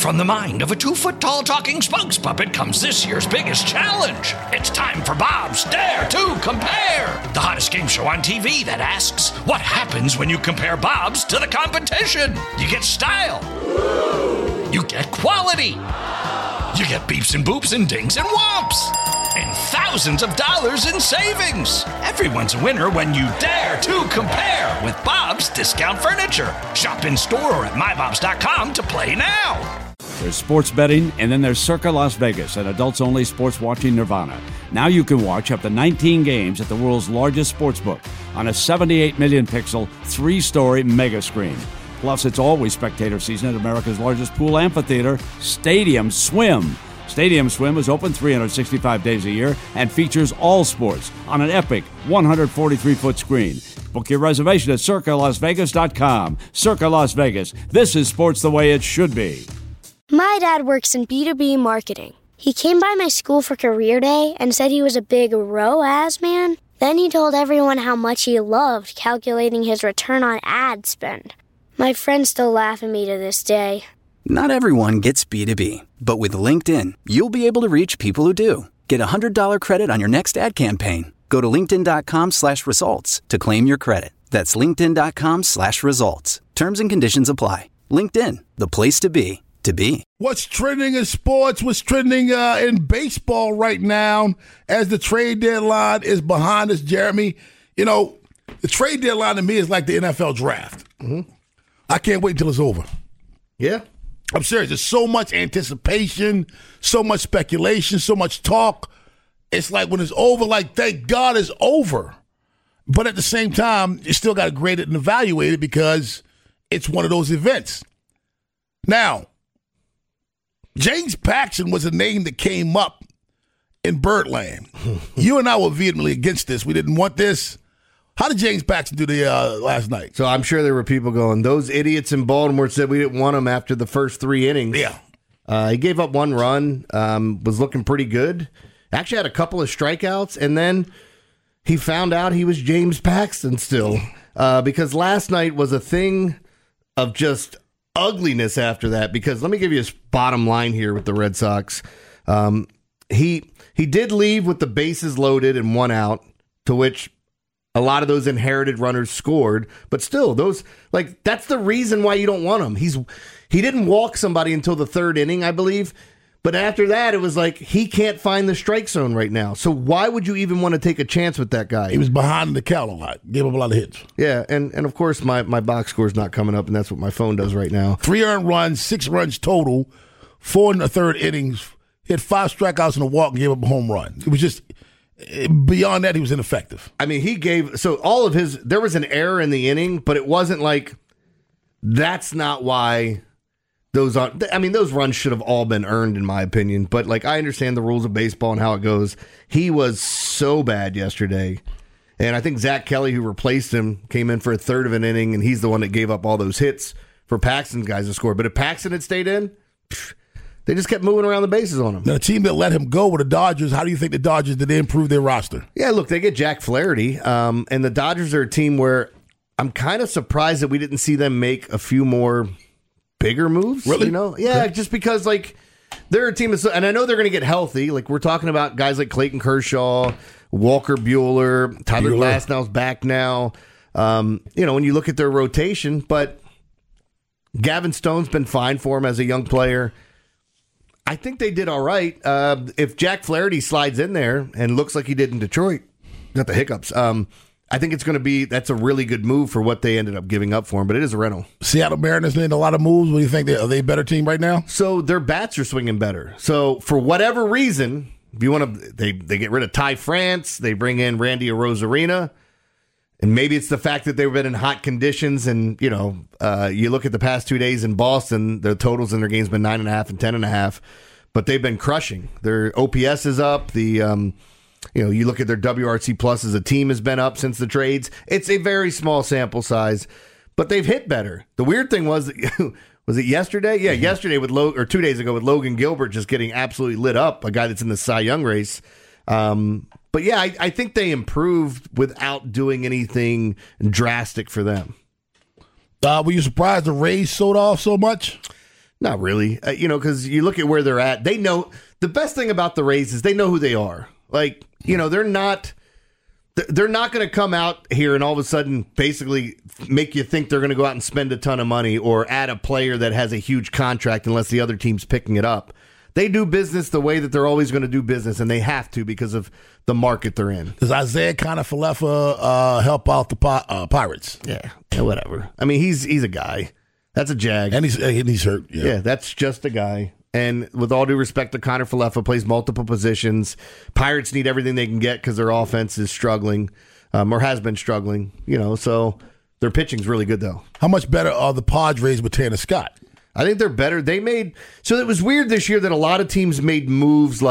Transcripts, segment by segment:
From the mind of a 2-foot-tall talking spokes puppet comes this year's biggest challenge. It's time for Bob's Dare to Compare, the hottest game show on TV that asks, what happens when you compare Bob's to the competition? You get style. You get quality. You get beeps and boops and dings and whomps. And thousands of dollars in savings. Everyone's a winner when you dare to compare with Bob's Discount Furniture. Shop in store or at mybobs.com to play now. There's sports betting, and then there's Circa Las Vegas, an adults-only sports watching nirvana. Now you can watch up to 19 games at the world's largest sportsbook on a 78 million pixel, 3-story mega screen. Plus, it's always spectator season at America's largest pool amphitheater, Stadium Swim. Stadium Swim is open 365 days a year and features all sports on an epic 143-foot screen. Book your reservation at CircaLasVegas.com. Circa Las Vegas. This is sports the way it should be. My dad works in B2B marketing. He came by my school for career day and said he was a big ROAS man. Then he told everyone how much he loved calculating his return on ad spend. My friends still laugh at me to this day. Not everyone gets B2B, but with LinkedIn, you'll be able to reach people who do. Get a $100 credit on your next ad campaign. Go to linkedin.com/results to claim your credit. That's linkedin.com/results. Terms and conditions apply. LinkedIn, the place to be, to be. What's trending in sports? What's trending in baseball right now as the trade deadline is behind us, Jeremy? You know, the trade deadline to me is like the NFL draft. Mm-hmm. I can't wait until it's over. Yeah. I'm serious. There's so much anticipation, so much speculation, so much talk. It's like when it's over, like, thank God it's over. But at the same time, you still got to grade it and evaluate it because it's one of those events. Now, James Paxton was a name that came up in Birdland. You and I were vehemently against this. We didn't want this. How did James Paxton do the last night? So I'm sure there were people going, those idiots in Baltimore said we didn't want him after the first 3 innings. Yeah. He gave up 1 run, was looking pretty good. Actually had a couple of strikeouts, and then he found out he was James Paxton still. Because last night was a thing of just ugliness after that. Because let me give you his bottom line here with the Red Sox. He did leave with the bases loaded and 1 out, to which a lot of those inherited runners scored, but still, those, like, that's the reason why you don't want him. He didn't walk somebody until the 3rd inning, I believe, but after that, it was like, he can't find the strike zone right now. So why would you even want to take a chance with that guy? He was behind the count a lot, gave up a lot of hits. Yeah, and of course, my box score's not coming up, and that's what my phone does right now. 3 earned runs, 6 runs total, 4 in the 3rd innings, hit 5 strikeouts and a walk and gave up a home run. It was just... Beyond that, he was ineffective. I mean, all of his, there was an error in the inning, but it wasn't like, that's not why those runs should have all been earned, in my opinion. But, like, I understand the rules of baseball and how it goes. He was so bad yesterday. And I think Zach Kelly, who replaced him, came in for a 1/3 of an inning, and he's the one that gave up all those hits for Paxton's guys to score. But if Paxton had stayed in, they just kept moving around the bases on him. Now, the team that let him go were the Dodgers. How do you think the Dodgers, did they improve their roster? Yeah, look, they get Jack Flaherty, and the Dodgers are a team where I'm kind of surprised that we didn't see them make a few more bigger moves. Really? You know? Yeah, just because, like, they're a team, and I know they're going to get healthy. Like, we're talking about guys like Clayton Kershaw, Walker Buehler, Tyler Glasnow's back now. When you look at their rotation, but Gavin Stone's been fine for him as a young player. I think they did all right. If Jack Flaherty slides in there and looks like he did in Detroit, got the hiccups, I think it's going to that's a really good move for what they ended up giving up for him, but it is a rental. Seattle Mariners made a lot of moves. What do you think? Are they a better team right now? So their bats are swinging better. So for whatever reason, if you want to, they get rid of Ty France, they bring in Randy Arozarena, and maybe it's the fact that they've been in hot conditions, and you look at the past 2 days in Boston, the totals in their games been 9.5 and 10.5, but they've been crushing. Their OPS is up. You look at their WRC plus as a team has been up since the trades. It's a very small sample size, but they've hit better. The weird thing was it yesterday? Yeah, yesterday with 2 days ago with Logan Gilbert just getting absolutely lit up, a guy that's in the Cy Young race. But yeah, I think they improved without doing anything drastic for them. Were you surprised the Rays sold off so much? Not really. Because you look at where they're at. They know the best thing about the Rays is they know who they are. Like, they're not going to come out here and all of a sudden basically make you think they're going to go out and spend a ton of money or add a player that has a huge contract unless the other team's picking it up. They do business the way that they're always going to do business, and they have to because of the market they're in. Does Isaiah Kiner-Falefa help out the Pirates? Yeah, whatever. I mean, he's a guy. That's a Jag. And he's hurt. Yeah, that's just a guy. And with all due respect to Kiner-Falefa, plays multiple positions. Pirates need everything they can get because their offense is struggling, or has been struggling. So their pitching's really good, though. How much better are the Padres with Tanner Scott? I think they're better. So it was weird this year that a lot of teams made moves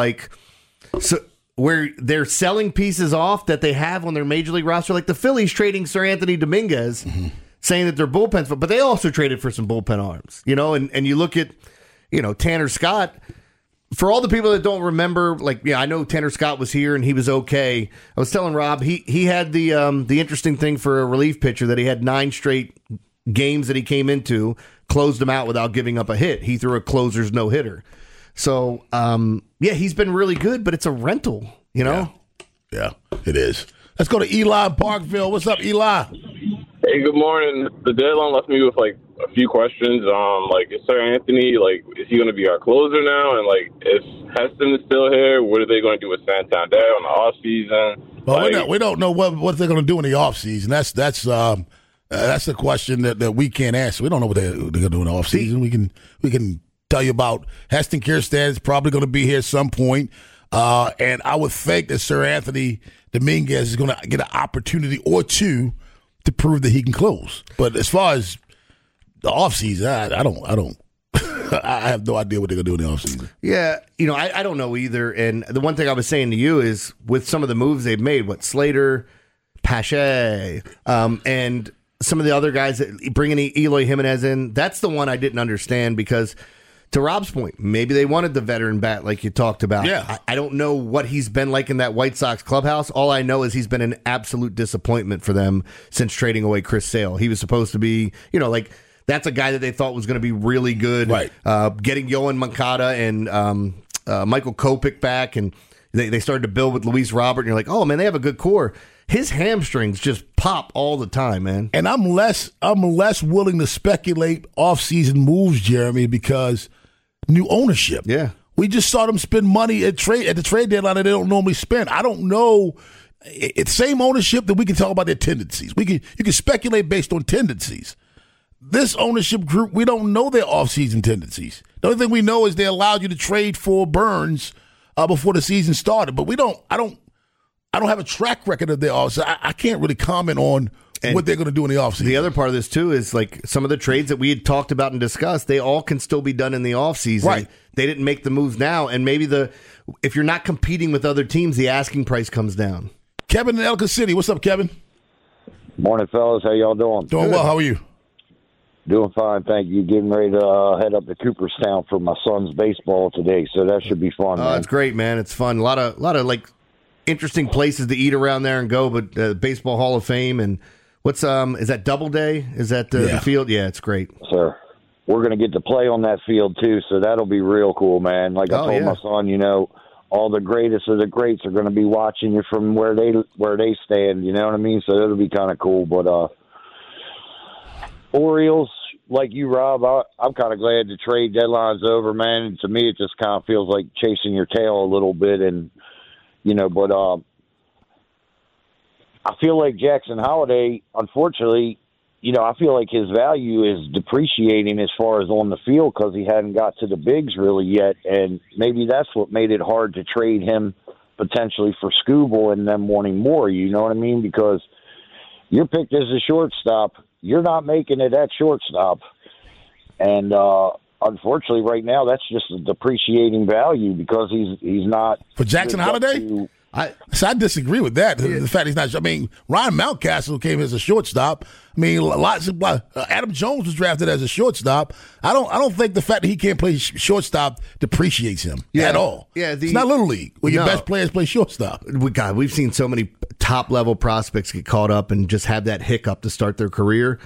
where they're selling pieces off that they have on their major league roster, like the Phillies trading Sir Anthony Dominguez, saying that they're bullpens, but they also traded for some bullpen arms, and you look at, Tanner Scott. For all the people that don't remember, I know Tanner Scott was here and he was okay. I was telling Rob, he had the interesting thing for a relief pitcher that he had 9 straight games that he came into, closed them out without giving up a hit. He threw a closer's no-hitter. So, he's been really good, but it's a rental, Yeah, it is. Let's go to Eli in Parkville. What's up, Eli? Hey, good morning. The deadline left me with, a few questions. Is Sir Anthony, is he going to be our closer now? And, if Heston is still here, what are they going to do with Santander on the offseason? Well, we don't know what they're going to do in the offseason. That's the question that we can't answer. We don't know what they're going to do in the offseason. We can tell you about Heston Kjerstad is probably going to be here at some point. And I would think that Sir Anthony Dominguez is going to get an opportunity or two to prove that he can close. But as far as the offseason, I don't. I have no idea what they're going to do in the offseason. Yeah, I don't know either. And the one thing I was saying to you is with some of the moves they've made, Slater, Pache, and some of the other guys, bringing Eloy Jimenez in, that's the one I didn't understand because, to Rob's point, maybe they wanted the veteran bat like you talked about. Yeah. I don't know what he's been like in that White Sox clubhouse. All I know is he's been an absolute disappointment for them since trading away Chris Sale. He was supposed to be, that's a guy that they thought was going to be really good. Right. Getting Yohan Moncada and Michael Kopech back, and they started to build with Luis Robert, and you're like, oh, man, they have a good core. His hamstrings just pop all the time, man. And I'm less willing to speculate offseason moves, Jeremy, because new ownership. Yeah. We just saw them spend money at the trade deadline that they don't normally spend. I don't know. It's same ownership that we can talk about their tendencies. You can speculate based on tendencies. This ownership group, we don't know their offseason tendencies. The only thing we know is they allowed you to trade for Burns before the season started, but I don't have a track record of their offseason. I can't really comment on what they're going to do in the offseason. The other part of this, too, is some of the trades that we had talked about and discussed, they all can still be done in the offseason. Right. They didn't make the moves now, and maybe if you're not competing with other teams, the asking price comes down. Kevin in Ellicott City. What's up, Kevin? Morning, fellas. How y'all doing? Doing well. How are you? Doing fine, thank you. Getting ready to head up to Cooperstown for my son's baseball today, so that should be fun. It's great, man. It's fun. A lot of interesting places to eat around there and go, but Baseball Hall of Fame and what's is that Doubleday? Is that the field? Yeah, it's great. Sir, we're going to get to play on that field too, so that'll be real cool, man. Like I told my son, all the greatest of the greats are going to be watching you from where they stand. You know what I mean? So it'll be kind of cool. But Orioles, like you, Rob, I'm kind of glad the trade deadline's over, man. And to me, it just kind of feels like chasing your tail a little bit, and but I feel like Jackson Holliday, unfortunately, I feel like his value is depreciating as far as on the field because he hadn't got to the bigs really yet, and maybe that's what made it hard to trade him potentially for Skubal and them wanting more, you know what I mean? Because you're picked as a shortstop, you're not making it at shortstop, and unfortunately right now that's just a depreciating value because he's not. For Jackson Holliday? I disagree with that. The fact he's not. I mean, Ryan Mountcastle came as a shortstop. I mean, Adam Jones was drafted as a shortstop. I don't think the fact that he can't play shortstop depreciates him at all. Yeah, it's not Little League where your best players play shortstop. We've seen so many top level prospects get caught up and just have that hiccup to start their career.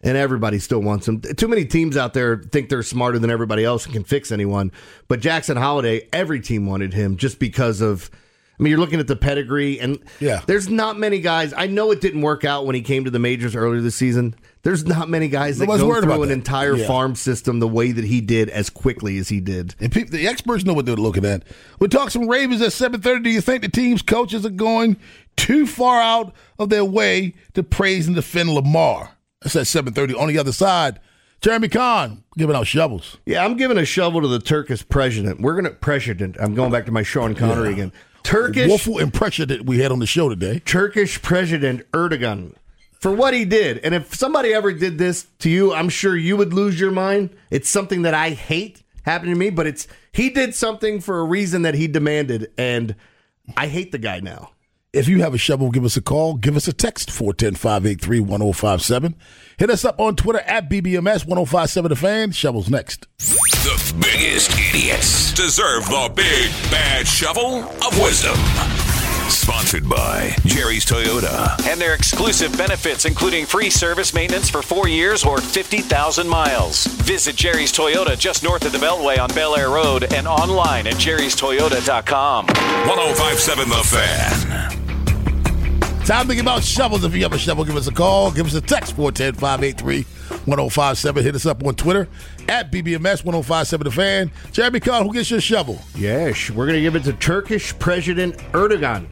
and everybody still wants him. Too many teams out there think they're smarter than everybody else and can fix anyone. But Jackson Holliday, every team wanted him just because of, I mean, you're looking at the pedigree, and there's not many guys. I know it didn't work out when he came to the majors earlier this season. There's not many guys that go through an entire farm system the way that he did as quickly as he did. And the experts know what they're looking at. We'll talk some Ravens at 7:30. Do you think the team's coaches are going too far out of their way to praise and defend Lamar? That's at 7:30. On the other side, Jeremy Kahn giving out shovels. Yeah, I'm giving a shovel to the Turkish president. I'm going back to my Sean Connery again. Woeful impression that we had on the show today. Turkish President Erdogan. For what he did. And if somebody ever did this to you, I'm sure you would lose your mind. It's something that I hate happening to me, but he did something for a reason that he demanded, and I hate the guy now. If you have a shovel, give us a call. Give us a text, 410-583-1057. Hit us up on Twitter at BBMS1057 The Fan. Shovels next. The biggest idiots deserve the big, bad shovel of wisdom. Sponsored by Jerry's Toyota. And their exclusive benefits, including free service maintenance for 4 years or 50,000 miles. Visit Jerry's Toyota just north of the Beltway on Bel Air Road and online at jerrystoyota.com. 1057 The Fan. Time to give out shovels. If you have a shovel, give us a call. Give us a text, 410-583-1057. Hit us up on Twitter at BBMS1057 The Fan. Jeremy Kahn, who gets your shovel? Yes, we're going to give it to Turkish President Erdogan.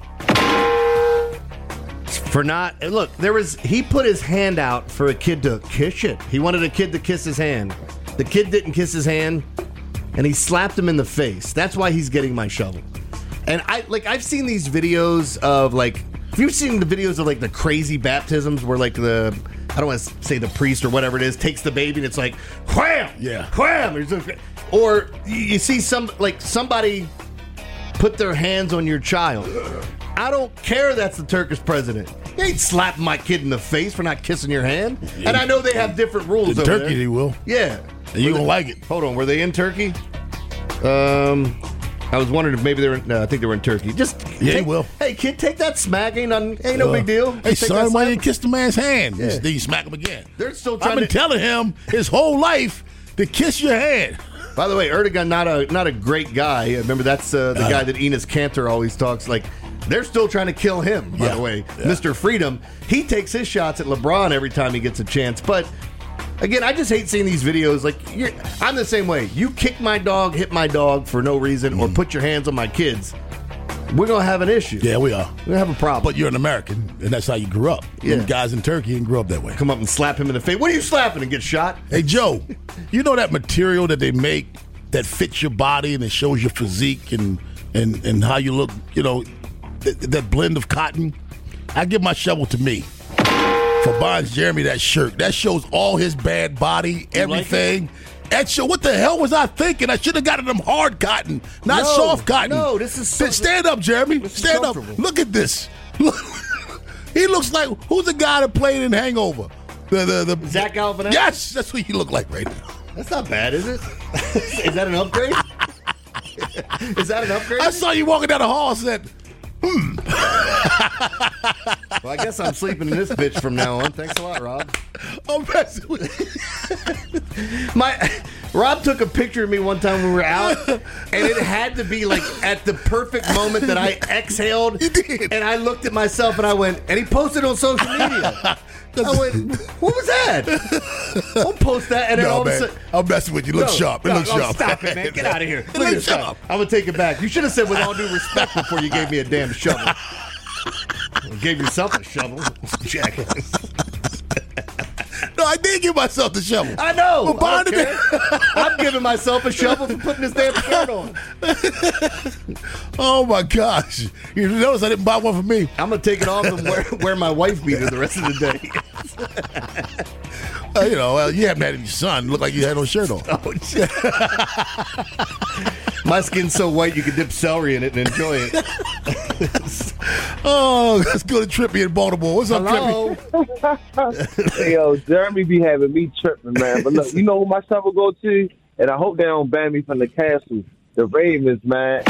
He put his hand out for a kid to kiss it. He wanted a kid to kiss his hand. The kid didn't kiss his hand, and he slapped him in the face. That's why he's getting my shovel. And I've seen these videos of have you seen the videos of the crazy baptisms where I don't want to say the priest or whatever it is takes the baby and it's like wham, wham, or you see somebody put their hands on your child. I don't care. That's the Turkish president. He ain't slapping my kid in the face for not kissing your hand. And I know they have different rules in over Turkey. there. They will. Yeah, and you don't like it. Hold on, were they in Turkey? I was wondering if maybe they were. No, I think they were in Turkey. He will. Hey, kid, take that smack. Ain't no big deal. Hey, son, why you kiss the man's hand? Yeah. Then you smack him again. They're still trying. I've been telling him his whole life to kiss your hand. By the way, Erdogan not a great guy. Remember, that's the guy that Enes Kanter always talks like. They're still trying to kill him. By the way, Mr. Freedom. He takes his shots at LeBron every time he gets a chance, but. Again, I just hate seeing these videos. I'm the same way. You kick my dog, hit my dog for no reason, or put your hands on my kids. We're going to have an issue. Yeah, we are. We're going to have a problem. But you're an American, and that's how you grew up. Yeah. Them guys in Turkey didn't grow up that way. Come up and slap him in the face. What are you slapping and get shot? Hey, Joe, you know that material that they make that fits your body and it shows your physique and how you look, that blend of cotton? I give my shovel to me. For buying Jeremy that shirt. That shows all his bad body, everything. That show, what the hell was I thinking? I should have gotten them hard cotton, not soft cotton. No, this is stand up, Jeremy. Stand up. Look at this. Look. He looks like, who's the guy that played in Hangover? The Zach Galifianakis? Yes, that's what he look like right now. That's not bad, is it? Is that an upgrade? Is that an upgrade? I saw you walking down the hall and said, Well, I guess I'm sleeping in this bitch from now on. Thanks a lot, Rob. I'm messing with you. Rob took a picture of me one time when we were out, and it had to be at the perfect moment that I exhaled. You did. And I looked at myself and I went, and he posted on social media. I went, what was that? Don't post that. And then all of a sudden, I'm messing with you. Look sharp. It looks sharp. Stop it, man. Get out of here. Look at this. I'm going to take it back. You should have said with all due respect before you gave me a damn shovel. I gave yourself a shovel. Jackass. No, I did give myself the shovel. I know. I'm giving myself a shovel for putting this damn shirt on. Oh, my gosh. You notice I didn't buy one for me. I'm going to take it off and wear my wife beater the rest of the day. You haven't had any sun. Look like you had no shirt on. Oh, shit. My skin's so white you can dip celery in it and enjoy it. Oh, let's go to Trippy in Baltimore. What's up, Trippy? Hey, yo, Jeremy be having me tripping, man. But look, you know who my shovel go to? And I hope they don't ban me from the castle. The Ravens, man.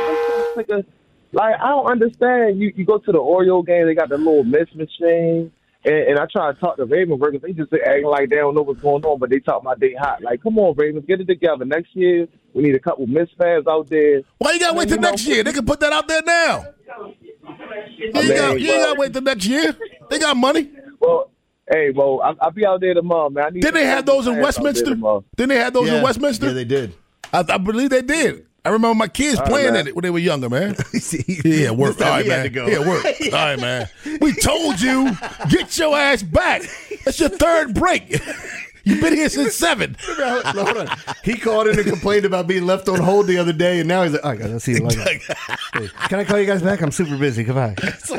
I don't understand. You go to the Oreo game, they got the little miss machine. And I try to talk to Ravens workers. They just acting like they don't know what's going on, but they talk about they hot. Like, come on, Ravens, get it together. Next year, we need a couple misfires out there. Why you got to wait till next year? They can put that out there now. You ain't got to wait till next year. They got money. Well, hey, I'll be out there tomorrow, man. Didn't they have those in Westminster? Didn't they have those in Westminster? Yeah, they did. I believe they did. I remember my kids playing in it when they were younger, man. Yeah, work. All right, man. Yeah, work. All right, man. We told you, get your ass back. That's your third break. You've been here since 7. Hold on. He called in and complained about being left on hold the other day, and now he's like, "I gotta see you later. Hey, can I call you guys back? I'm super busy. Goodbye."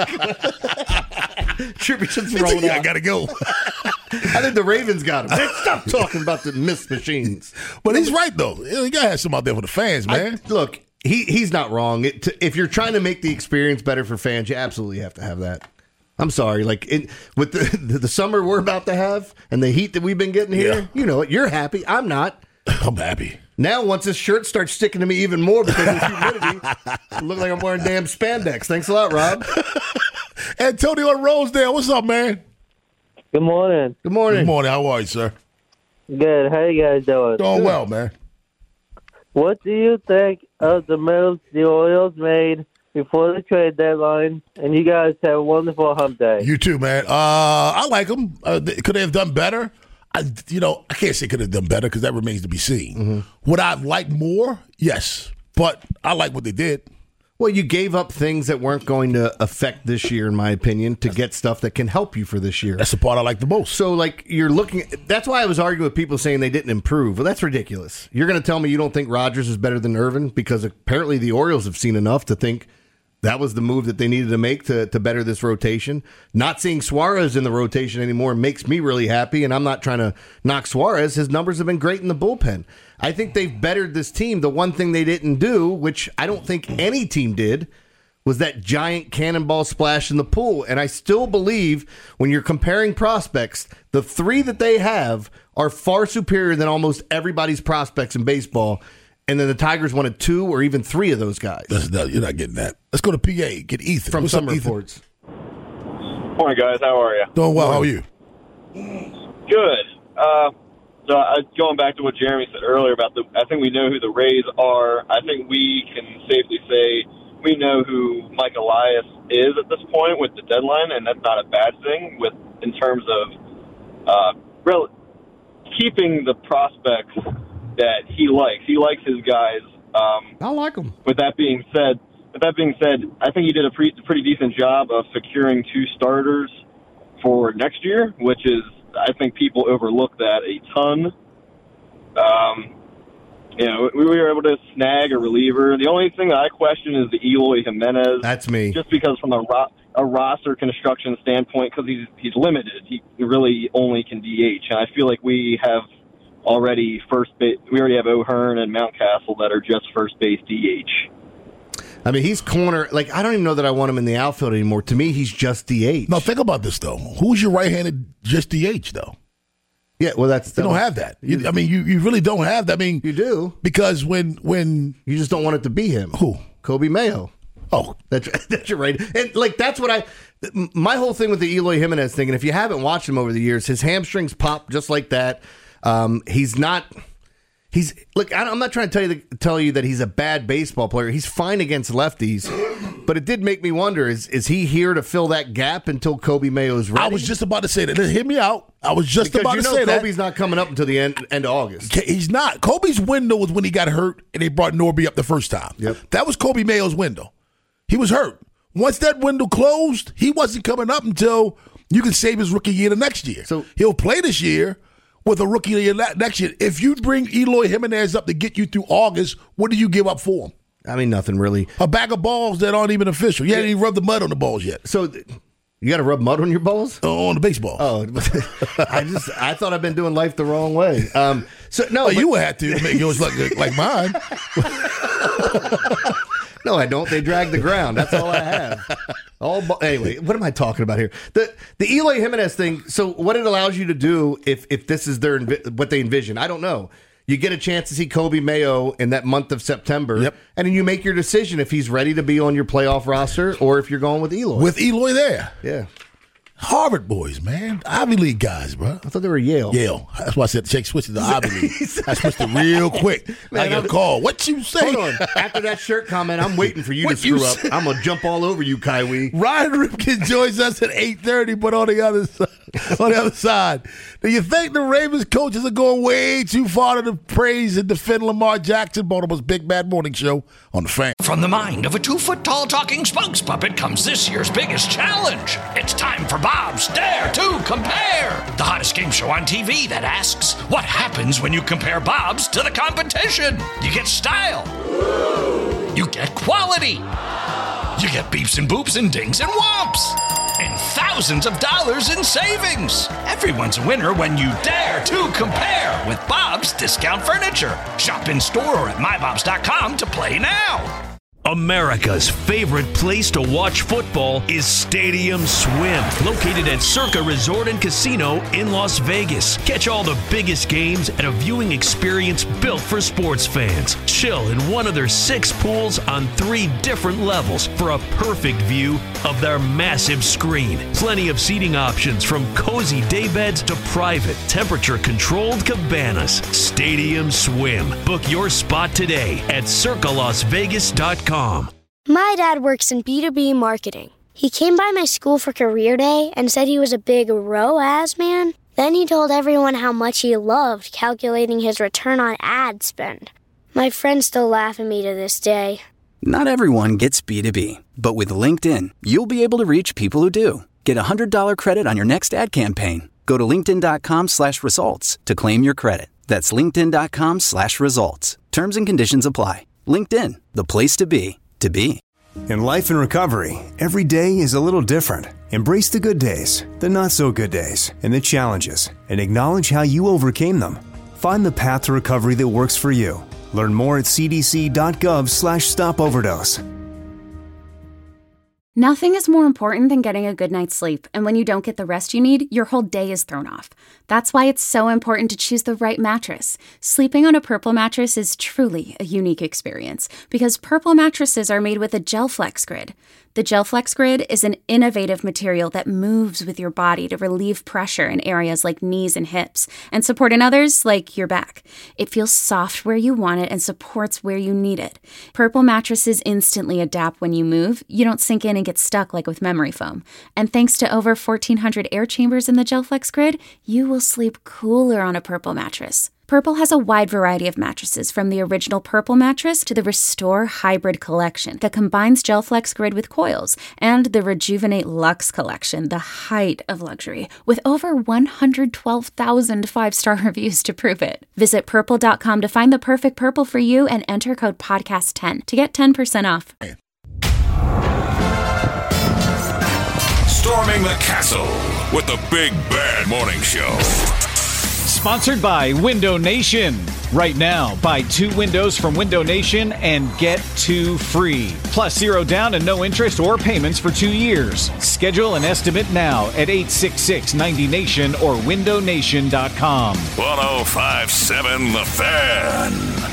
Trippy just rolling out. I gotta go. I think the Ravens got him. Man, stop talking about the missed machines. But he's right though. You gotta have some out there for the fans, man. Look, he's not wrong. If you're trying to make the experience better for fans, you absolutely have to have that. I'm sorry, with the summer we're about to have and the heat that we've been getting here, you know what? You're happy. I'm not. I'm happy. Now, once this shirt starts sticking to me even more because of the humidity, I look like I'm wearing damn spandex. Thanks a lot, Rob. Antonio Rosedale, what's up, man? Good morning. Good morning. Good morning. How are you, sir? Good. How you guys doing? Doing well, man. What do you think of the moves the Orioles made before the trade deadline? And you guys have a wonderful hump day. You too, man. I like them. Could they have done better? I can't say could have done better because that remains to be seen. Mm-hmm. Would I have liked more? Yes. But I like what they did. Well, you gave up things that weren't going to affect this year, in my opinion, to get stuff that can help you for this year. That's the part I like the most. So, you're looking – that's why I was arguing with people saying they didn't improve. Well, that's ridiculous. You're going to tell me you don't think Rodgers is better than Irvin? Because apparently the Orioles have seen enough to think that was the move that they needed to make to better this rotation. Not seeing Suarez in the rotation anymore makes me really happy, and I'm not trying to knock Suarez. His numbers have been great in the bullpen. I think they've bettered this team. The one thing they didn't do, which I don't think any team did, was that giant cannonball splash in the pool. And I still believe when you're comparing prospects, the 3 that they have are far superior than almost everybody's prospects in baseball. And then the Tigers wanted 2 or even 3 of those guys. You're not getting that. Let's go to PA. Get Ethan. From What's Summer up, Ethan? Reports. Morning, guys. How are you? Doing well. How are you? Good. So going back to what Jeremy said earlier about I think we know who the Rays are. I think we can safely say we know who Mike Elias is at this point with the deadline, and that's not a bad thing in terms of keeping the prospects that he likes. He likes his guys. I like them. With that being said, I think he did a pretty decent job of securing 2 starters for next year, which is, I think people overlook that a ton. We were able to snag a reliever. The only thing that I question is the Eloy Jimenez. That's me. Just because from a roster construction standpoint, because he's limited. He really only can DH. And I feel like we have already we already have O'Hearn and Mountcastle that are just first base DH. I mean, he's corner. I don't even know that I want him in the outfield anymore. To me, he's just DH. No, think about this, though. Who's your right-handed just DH, though? Yeah, well, you don't have that. You really don't have that. I mean, you do. Because when you just don't want it to be him. Who? Kobe Mayo. Oh. That's your right. And, that's what my whole thing with the Eloy Jimenez thing, and if you haven't watched him over the years, his hamstrings pop just like that. He's not... I'm not trying to tell you that he's a bad baseball player. He's fine against lefties, but it did make me wonder: is he here to fill that gap until Kobe Mayo's ready? I was just about to say that. Hear me out. I was just about to say that Kobe's not coming up until the end of August. He's not. Kobe's window was when he got hurt and they brought Norby up the first time. Yep. That was Kobe Mayo's window. He was hurt. Once that window closed, he wasn't coming up until you can save his rookie year the next year. So he'll play this year. With a rookie year next year, if you bring Eloy Jimenez up to get you through August, what do you give up for him? I mean, nothing really. A bag of balls that aren't even official. You haven't even rubbed the mud on the balls yet. So you got to rub mud on your balls? On the baseball. Oh, I thought I've been doing life the wrong way. You would have to make yours look like mine. No, I don't. They drag the ground. That's all I have. Anyway, what am I talking about here? The Eloy Jimenez thing. So what it allows you to do if this is what they envision, I don't know. You get a chance to see Kobe Mayo in that month of September, and then you make your decision if he's ready to be on your playoff roster or if you're going with Eloy. With Eloy there. Yeah. Harvard boys, man. Ivy League guys, bro. I thought they were Yale. Yale. That's why I said Jake switched to the Ivy League. I switched it real quick. Man, I got a call. What you say? Hold on. After that shirt comment, I'm waiting for you to screw up. I'm going to jump all over you, Kaiwi. Ryan Ripken joins us at 8:30, but on the other side, do you think the Ravens coaches are going way too far to praise and defend Lamar Jackson? Baltimore's Big Bad Morning Show on The Fan. From the mind of a 2-foot-tall talking spokes puppet comes this year's biggest challenge. It's time for Bob's Dare to Compare, the hottest game show on TV that asks, what happens when you compare Bob's to the competition? You get style. You get quality. You get beeps and boops and dings and whomps. And thousands of dollars in savings. Everyone's a winner when you dare to compare with Bob's Discount Furniture. Shop in store or at mybobs.com to play now. America's favorite place to watch football is Stadium Swim, located at Circa Resort and Casino in Las Vegas. Catch all the biggest games at a viewing experience built for sports fans. Chill in one of their 6 pools on 3 different levels for a perfect view of their massive screen. Plenty of seating options from cozy daybeds to private, temperature-controlled cabanas. Stadium Swim. Book your spot today at circalasvegas.com. My dad works in B2B marketing. He came by my school for career day and said he was a big ROAS man. Then he told everyone how much he loved calculating his return on ad spend. My friends still laugh at me to this day. Not everyone gets B2B, but with LinkedIn, you'll be able to reach people who do. Get a $100 credit on your next ad campaign. Go to linkedin.com/results to claim your credit. That's linkedin.com/results. Terms and conditions apply. LinkedIn, the place to be, to be. In life and recovery, every day is a little different. Embrace the good days, the not so good days, and the challenges, and acknowledge how you overcame them. Find the path to recovery that works for you. Learn more at cdc.gov/stopoverdose. Nothing is more important than getting a good night's sleep, and when you don't get the rest you need, your whole day is thrown off. That's why it's so important to choose the right mattress. Sleeping on a Purple mattress is truly a unique experience because Purple mattresses are made with a GelFlex Grid. The GelFlex Grid is an innovative material that moves with your body to relieve pressure in areas like knees and hips and support in others like your back. It feels soft where you want it and supports where you need it. Purple mattresses instantly adapt when you move. You don't sink in and get stuck like with memory foam. And thanks to over 1,400 air chambers in the GelFlex Grid, you will sleep cooler on a Purple mattress. Purple has a wide variety of mattresses, from the original Purple mattress to the Restore Hybrid collection that combines GelFlex Grid with coils, and the Rejuvenate Luxe collection, the height of luxury, with over 112,000 5-star reviews to prove it. Visit Purple.com to find the perfect Purple for you and enter code podcast10 to get 10% off. Storming the castle with the Big Bad Morning Show. Sponsored by Window Nation. Right now, buy 2 windows from Window Nation and get 2 free. Plus 0 down and no interest or payments for 2 years. Schedule an estimate now at 866-90-NATION or windownation.com. 105.7 The Fan.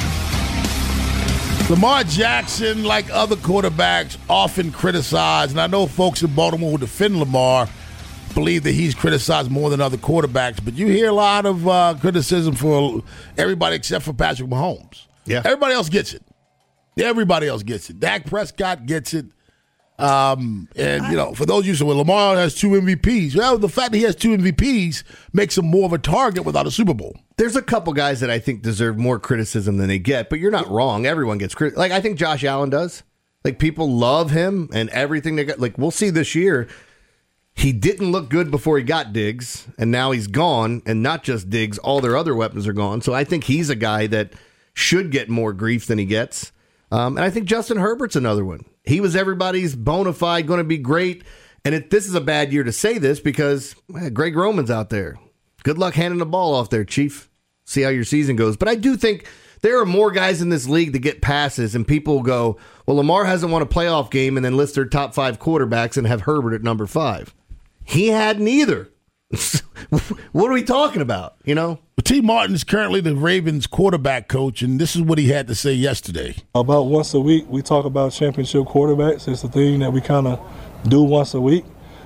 Lamar Jackson, like other quarterbacks, often criticized, and I know folks in Baltimore who defend Lamar believe that he's criticized more than other quarterbacks, but you hear a lot of criticism for everybody except for Patrick Mahomes. Yeah. Everybody else gets it. Everybody else gets it. Dak Prescott gets it. And, you know, for those of you who say, well, Lamar has 2 MVPs. Well, the fact that he has 2 MVPs makes him more of a target without a Super Bowl. There's a couple guys that I think deserve more criticism than they get, but you're not wrong. Everyone gets criticism. Like, I think Josh Allen does. Like, people love him and everything they got. Like, we'll see this year. He didn't look good before he got Diggs, and now he's gone, and not just Diggs, all their other weapons are gone. So I think he's a guy that should get more grief than he gets. And I think Justin Herbert's another one. He was everybody's bona fide, going to be great. And this is a bad year to say this because Greg Roman's out there. Good luck handing the ball off there, Chief. See how your season goes. But I do think there are more guys in this league that get passes, and people go, well, Lamar hasn't won a playoff game, and then list their top 5 quarterbacks and have Herbert at number 5. He hadn't either. What are we talking about, you know? T. Martin is currently the Ravens quarterback coach, and this is what he had to say yesterday. About once a week, we talk about championship quarterbacks. It's a thing that we kind of do once a week.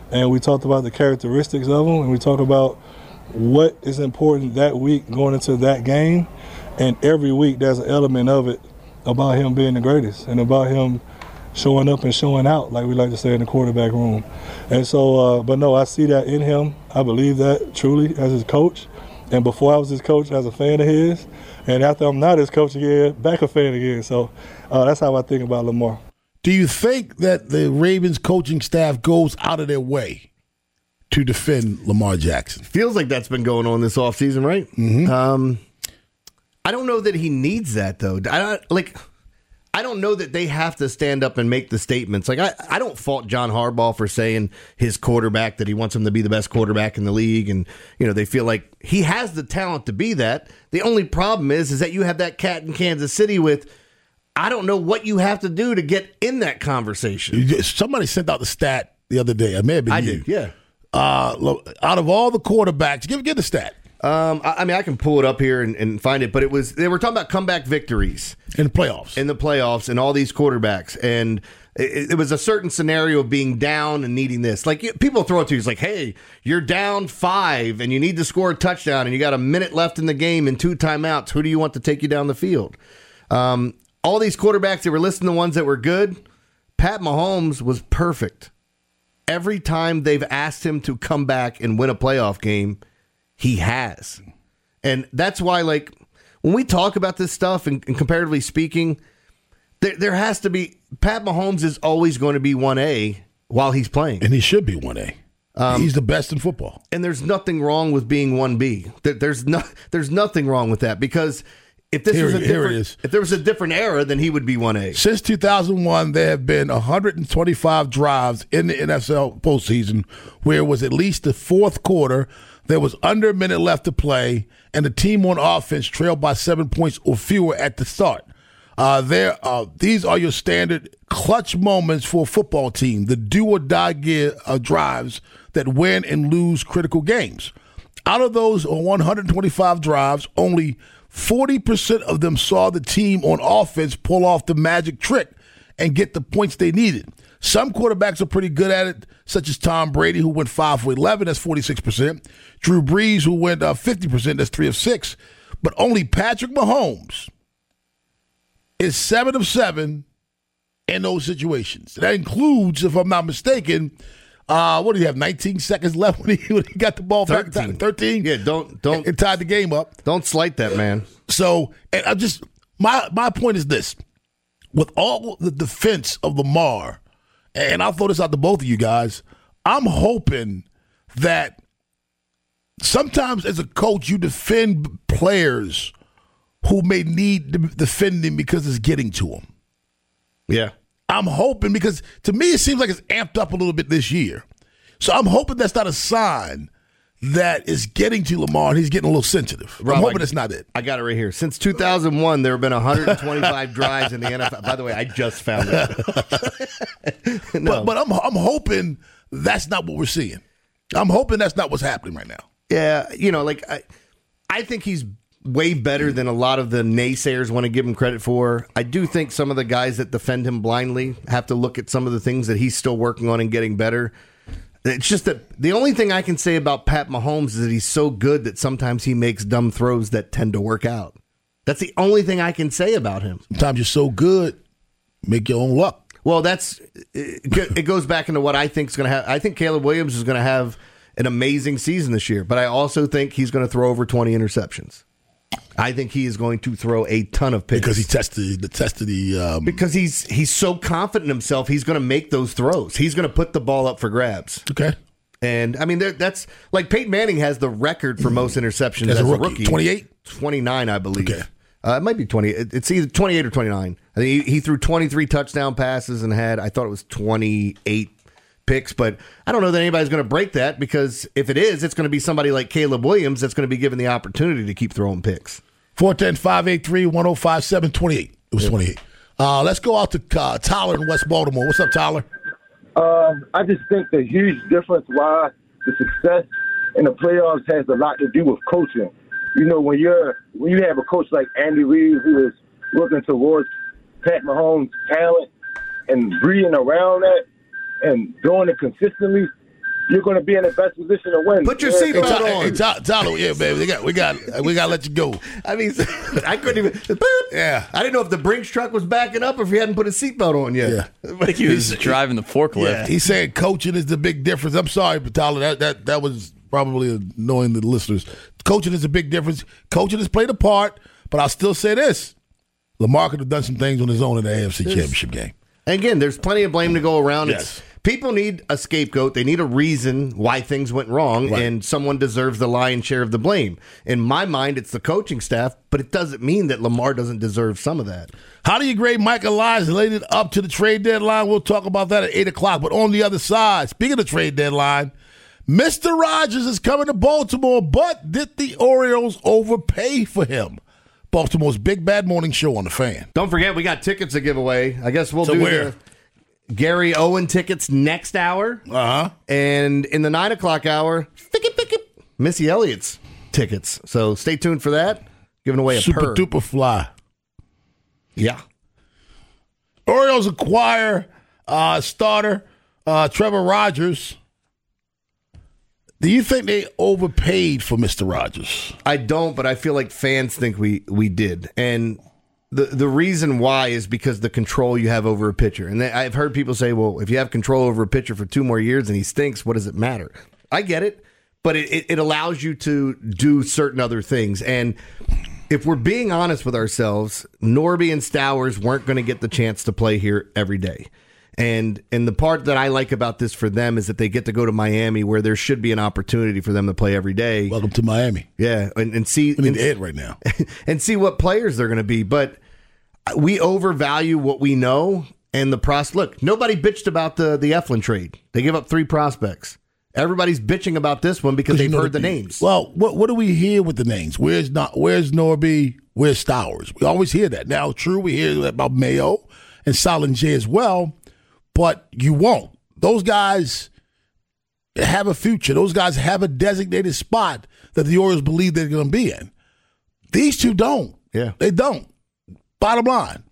and we talked about the characteristics of him, and we talked about what is important that week going into that game. And every week there's an element of it about him being the greatest and about him showing up and showing out, like we like to say in the quarterback room. And so, but no, I see that in him. I believe that truly as his coach. And before I was his coach, I was a fan of his. And after I'm not his coach again, back a fan again. So that's how I think about Lamar. Do you think that the Ravens coaching staff goes out of their way to defend Lamar Jackson? Feels like that's been going on this offseason, right? Mm-hmm. I don't know that he needs that, though. I don't know that they have to stand up and make the statements. Like, I don't fault John Harbaugh for saying his quarterback that he wants him to be the best quarterback in the league. And, they feel like he has the talent to be that. The only problem is that you have that cat in Kansas City with, I don't know what you have to do to get in that conversation. Somebody sent out the stat the other day. It may have been you. I did, yeah. Out of all the quarterbacks, give the stat. I can pull it up here and find it, but they were talking about comeback victories in the playoffs, and all these quarterbacks, and it was a certain scenario of being down and needing this. Like, people throw it to you, it's like, hey, you're down 5 and you need to score a touchdown, and you got a minute left in the game and 2 timeouts. Who do you want to take you down the field? All these quarterbacks that were listing the ones that were good, Pat Mahomes was perfect. Every time they've asked him to come back and win a playoff game, he has. And that's why, like, when we talk about this stuff and comparatively speaking, there has to be, Pat Mahomes is always going to be 1A while he's playing. And he should be 1A. He's the best in football. And there's nothing wrong with being 1B. There's nothing wrong with that, because if there was a different era, then he would be 1A. Since 2001, there have been 125 drives in the NFL postseason where it was at least the fourth quarter. There was under a minute left to play, and the team on offense trailed by 7 points or fewer at the start. These are your standard clutch moments for a football team, the do-or-die drives that win and lose critical games. Out of those 125 drives, only 40% of them saw the team on offense pull off the magic trick and get the points they needed. Some quarterbacks are pretty good at it, such as Tom Brady, who went 5 for 11, that's 46%. Drew Brees, who went 50%, that's 3 of 6. But only Patrick Mahomes is 7 of 7 in those situations. That includes, if I'm not mistaken, what do you have, 19 seconds left when he got the ball 13. back? 13? Yeah, don't. It tied the game up. Don't slight that, man. So, and I just, my point is this. With all the defense of Lamar, and I'll throw this out to both of you guys, I'm hoping that sometimes as a coach you defend players who may need defending because it's getting to them. Yeah. I'm hoping, because to me it seems like it's amped up a little bit this year. So I'm hoping that's not a sign that is getting to Lamar and he's getting a little sensitive. Rob, I'm hoping that's not it. I got it right here. Since 2001, there have been 125 drives in the NFL. By the way, I just found it. No. But I'm hoping that's not what we're seeing. I'm hoping that's not what's happening right now. Yeah, I think he's way better than a lot of the naysayers want to give him credit for. I do think some of the guys that defend him blindly have to look at some of the things that he's still working on and getting better. It's just that the only thing I can say about Pat Mahomes is that he's so good that sometimes he makes dumb throws that tend to work out. That's the only thing I can say about him. Sometimes you're so good, make your own luck. Well, it goes back into what I think is going to happen. I think Caleb Williams is going to have an amazing season this year, but I also think he's going to throw over 20 interceptions. I think he is going to throw a ton of picks because he tested the. Because he's so confident in himself, he's going to make those throws. He's going to put the ball up for grabs. Okay, and I mean that's like Peyton Manning has the record for most interceptions as a rookie. 28, 29, I believe. Okay, it might be 20. It's either 28 or 29. I think he threw 23 touchdown passes and had, I thought it was 28 picks, but I don't know that anybody's going to break that, because if it is, it's going to be somebody like Caleb Williams that's going to be given the opportunity to keep throwing picks. 410-583-1057, 28. It was 28. Let's go out to Tyler in West Baltimore. What's up, Tyler? I just think the huge difference why the success in the playoffs has a lot to do with coaching. You know, when you have a coach like Andy Reid who is looking towards Pat Mahomes' talent and breathing around that and doing it consistently, you're going to be in the best position to win. Put your seatbelt on. Hey, Tyler, yeah, baby, we got to let you go. I mean, I couldn't even. Yeah, I didn't know if the Brinks truck was backing up or if he hadn't put his seatbelt on yet. Yeah, I think he was driving the forklift. Yeah. He's saying coaching is the big difference. I'm sorry, but Tyler, that was probably annoying to the listeners. Coaching is a big difference. Coaching has played a part, but I'll still say this: Lamar could have done some things on his own in the AFC Championship game. And again, there's plenty of blame to go around. Yes. People need a scapegoat. They need a reason why things went wrong, Right. and someone deserves the lion's share of the blame. In my mind, it's the coaching staff, but it doesn't mean that Lamar doesn't deserve some of that. How do you grade Mike Elias leading up to the trade deadline? We'll talk about that at 8 o'clock. But on the other side, speaking of the trade deadline, Mr. Rogers is coming to Baltimore, but did the Orioles overpay for him? Baltimore's Big Bad Morning Show on The Fan. Don't forget, we got tickets to give away. I guess we'll So do where? the Gary Owen tickets next hour. Uh-huh. And in the 9 o'clock hour, Missy Elliott's tickets. So stay tuned for that. Giving away a Super purr. duper fly. Yeah. Orioles acquire starter Trevor Rogers. Do you think they overpaid for Mr. Rogers? I don't, but I feel like fans think we did. And the reason why is because the control you have over a pitcher. And I've heard people say, well, if you have control over a pitcher for 2 more years and he stinks, what does it matter? I get it, but it allows you to do certain other things. And if we're being honest with ourselves, Norby and Stowers weren't going to get the chance to play here every day. And the part that I like about this for them is that they get to go to Miami, where there should be an opportunity for them to play every day. Welcome to Miami. Yeah, and see. I mean, Ed right now. And see what players they're going to be. But we overvalue what we know and the pros. Look, nobody bitched about the Eflin trade. They gave up 3 prospects. Everybody's bitching about this one because they've heard the names. Well, what do we hear with the names? Where's Norby? Where's Stowers? We always hear that. Now, true, we hear about Mayo and Solinger as well. But you won't. Those guys have a future. Those guys have a designated spot that the Orioles believe they're going to be in. These two don't. Yeah. They don't. Bottom line.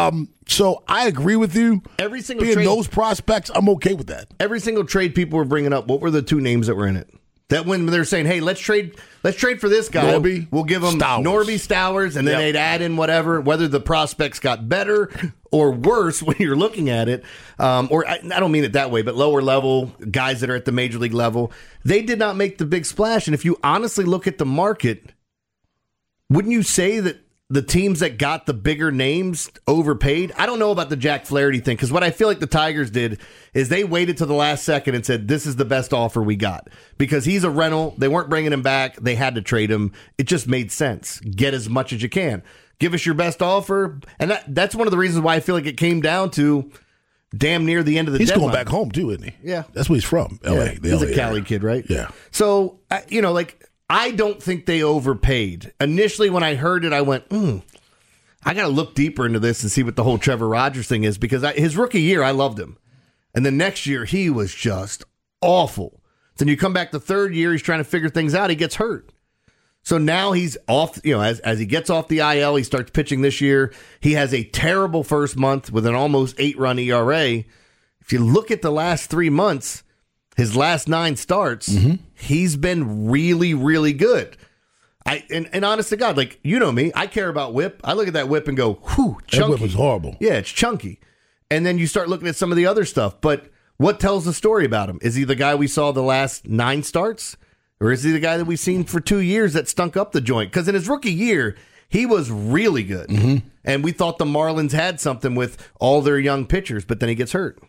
So I agree with you. Every single being trade, those prospects, I'm okay with that. Every single trade people were bringing up, what were the 2 names that were in it? That when they're saying, hey, let's trade for this guy. Norby, we'll give them Norby, Stowers, and then they'd add in whatever, whether the prospects got better or worse when you're looking at it. Or I don't mean it that way, but lower level guys that are at the major league level. They did not make the big splash. And if you honestly look at the market, wouldn't you say that the teams that got the bigger names overpaid? I don't know about the Jack Flaherty thing, because what I feel like the Tigers did is they waited to the last second and said, this is the best offer we got. Because he's a rental. They weren't bringing him back. They had to trade him. It just made sense. Get as much as you can. Give us your best offer. And that's one of the reasons why I feel like it came down to damn near the end of the deadline. He's going back home, too, isn't he? Yeah. That's where he's from, L.A. Yeah. He's a Cali kid, right? Yeah. So, I don't think they overpaid. Initially, when I heard it, I went, I got to look deeper into this and see what the whole Trevor Rogers thing is, because his rookie year, I loved him. And the next year, he was just awful. Then you come back the 3rd year, he's trying to figure things out. He gets hurt. So now he's off, as he gets off the IL, he starts pitching this year. He has a terrible first month with an almost 8-run ERA. If you look at the last 3 months, his last 9 starts, he's been really, really good. And honest to God, like, you know me, I care about whip. I look at that whip and go, whew, chunky. That whip was horrible. Yeah, it's chunky. And then you start looking at some of the other stuff. But what tells the story about him? Is he the guy we saw the last 9 starts? Or is he the guy that we've seen for 2 years that stunk up the joint? Because in his rookie year, he was really good. And we thought the Marlins had something with all their young pitchers, but then he gets hurt.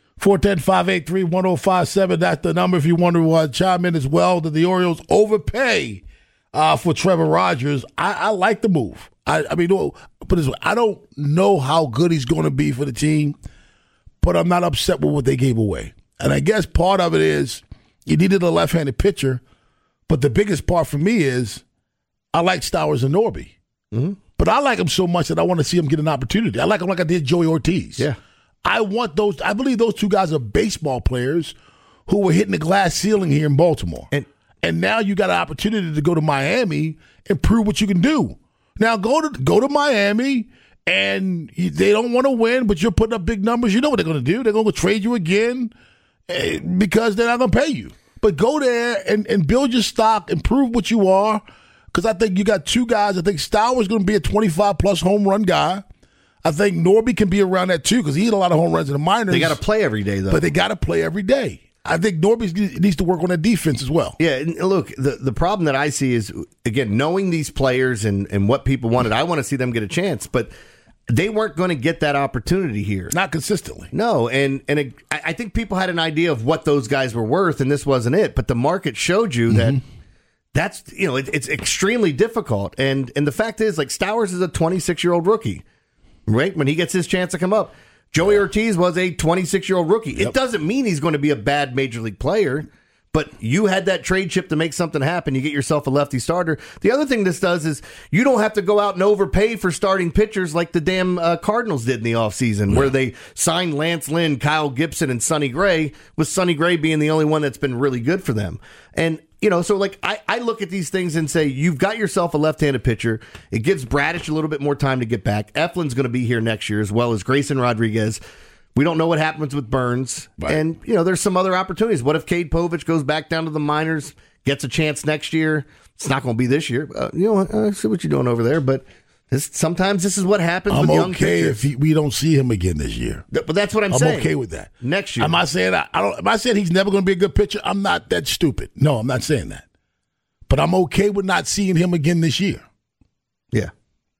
410-583-1057. That's the number if you want to chime in as well. Did the Orioles overpay for Trevor Rogers? I like the move. I mean, put it this way, I don't know how good he's going to be for the team, but I'm not upset with what they gave away. And I guess part of it is you needed a left-handed pitcher, but the biggest part for me is I like Stowers and Norby. But I like him so much that I want to see him get an opportunity. I like him like I did Joey Ortiz. Yeah. I believe those 2 guys are baseball players who were hitting the glass ceiling here in Baltimore. And now you got an opportunity to go to Miami and prove what you can do. Now go to Miami, and they don't want to win, but you're putting up big numbers. You know what they're going to do. They're going to trade you again. because they're not going to pay you. But go there and build your stock and prove what you are, because I think you got two guys. I think Stowers going to be a 25-plus home run guy. I think Norby can be around that too, because he had a lot of home runs in the minors. They got to play every day, though. But they got to play every day. I think Norby needs to work on that defense as well. Yeah, and look, the problem that I see is, again, knowing these players and what people wanted, I want to see them get a chance, but they weren't going to get that opportunity here. Not consistently. No, and I think people had an idea of what those guys were worth, and this wasn't it, but the market showed you that that's, it's extremely difficult, and the fact is, like, Stowers is a 26-year-old rookie, right? When he gets his chance to come up. Joey Ortiz was a 26-year-old rookie. Yep. It doesn't mean he's going to be a bad major league player, but you had that trade chip to make something happen. You get yourself a lefty starter. The other thing this does is you don't have to go out and overpay for starting pitchers like the damn Cardinals did in the offseason, where they signed Lance Lynn, Kyle Gibson, and Sonny Gray, with Sonny Gray being the only one that's been really good for them. And so like I look at these things and say, you've got yourself a left-handed pitcher. It gives Bradish a little bit more time to get back. Eflin's going to be here next year, as well as Grayson Rodriguez. We don't know what happens with Burns. Right. And, there's some other opportunities. What if Cade Povich goes back down to the minors, gets a chance next year? It's not going to be this year. I see what you're doing over there, but sometimes this is what happens with young pitchers. If we don't see him again this year. But that's what I'm saying. I'm okay with that. Next year. Am I saying am I saying he's never going to be a good pitcher? I'm not that stupid. No, I'm not saying that. But I'm okay with not seeing him again this year. Yeah.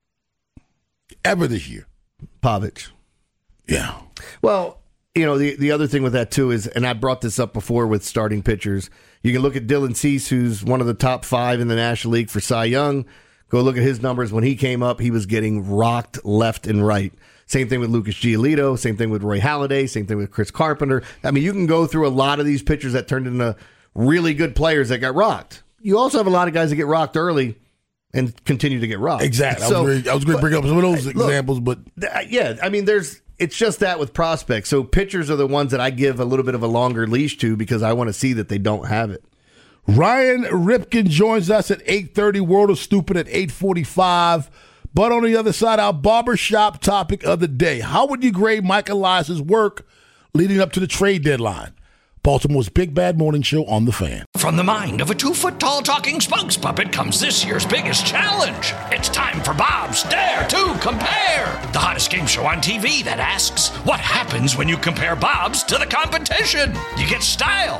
Ever this year. Povich. Yeah. Well, the other thing with that, too, is, and I brought this up before with starting pitchers, you can look at Dylan Cease, who's one of the top 5 in the National League for Cy Young. Go look at his numbers. When he came up, he was getting rocked left and right. Same thing with Lucas Giolito. Same thing with Roy Halladay. Same thing with Chris Carpenter. I mean, you can go through a lot of these pitchers that turned into really good players that got rocked. You also have a lot of guys that get rocked early and continue to get rocked. Exactly. I was going to bring up some of those examples, but yeah, I mean, it's just that with prospects. So pitchers are the ones that I give a little bit of a longer leash to, because I want to see that they don't have it. Ryan Ripken joins us at 8:30. World of Stupid at 8:45. But on the other side, our barbershop topic of the day. How would you grade Mike Elias's work leading up to the trade deadline? Baltimore's Big Bad Morning Show on The Fan. From the mind of a 2-foot-tall talking spokes puppet comes this year's biggest challenge. It's time for Bob's Dare to Compare, the hottest game show on TV that asks, what happens when you compare Bob's to the competition? You get style.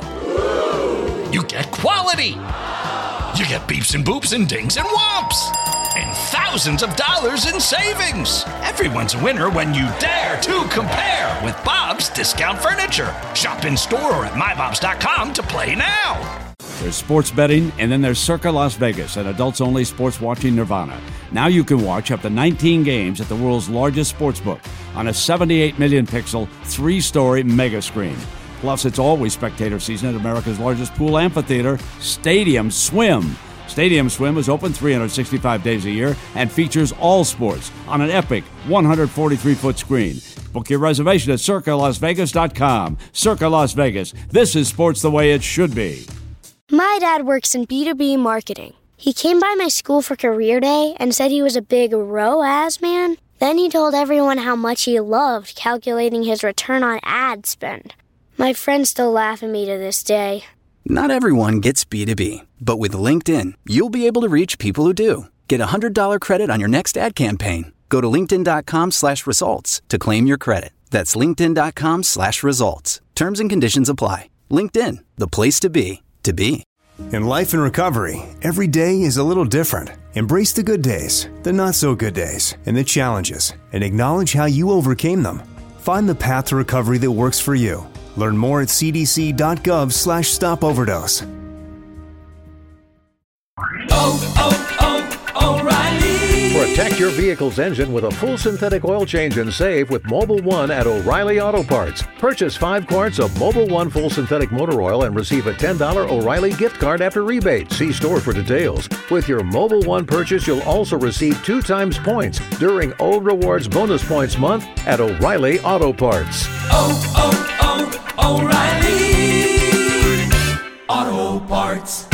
You get quality. You get beeps and boops and dings and whomps. And thousands of dollars in savings. Everyone's a winner when you dare to compare with Bob's Discount Furniture. Shop in store or at mybobs.com to play now. There's sports betting, and then there's Circa Las Vegas, an adults-only sports watching nirvana. Now you can watch up to 19 games at the world's largest sportsbook on a 78 million pixel, 3-story mega screen. Plus, it's always spectator season at America's largest pool amphitheater, Stadium Swim. Stadium Swim is open 365 days a year and features all sports on an epic 143-foot screen. Book your reservation at CircaLasVegas.com. Circa Las Vegas. This is sports the way it should be. My dad works in B2B marketing. He came by my school for career day and said he was a big ROAS man. Then he told everyone how much he loved calculating his return on ad spend. My friends still laugh at me to this day. Not everyone gets B2B, but with LinkedIn, you'll be able to reach people who do. Get a $100 credit on your next ad campaign. Go to linkedin.com/results to claim your credit. That's linkedin.com/results. Terms and conditions apply. LinkedIn, the place to be, to be. In life and recovery, every day is a little different. Embrace the good days, the not so good days, and the challenges, and acknowledge how you overcame them. Find the path to recovery that works for you. Learn more at cdc.gov/stopoverdose. O'Reilly. Protect your vehicle's engine with a full synthetic oil change and save with Mobil 1 at O'Reilly Auto Parts. Purchase 5 quarts of Mobil 1 full synthetic motor oil and receive a $10 O'Reilly gift card after rebate. See store for details. With your Mobil 1 purchase, you'll also receive 2 times points during O Rewards Bonus Points Month at O'Reilly Auto Parts. O'Reilly Auto Parts.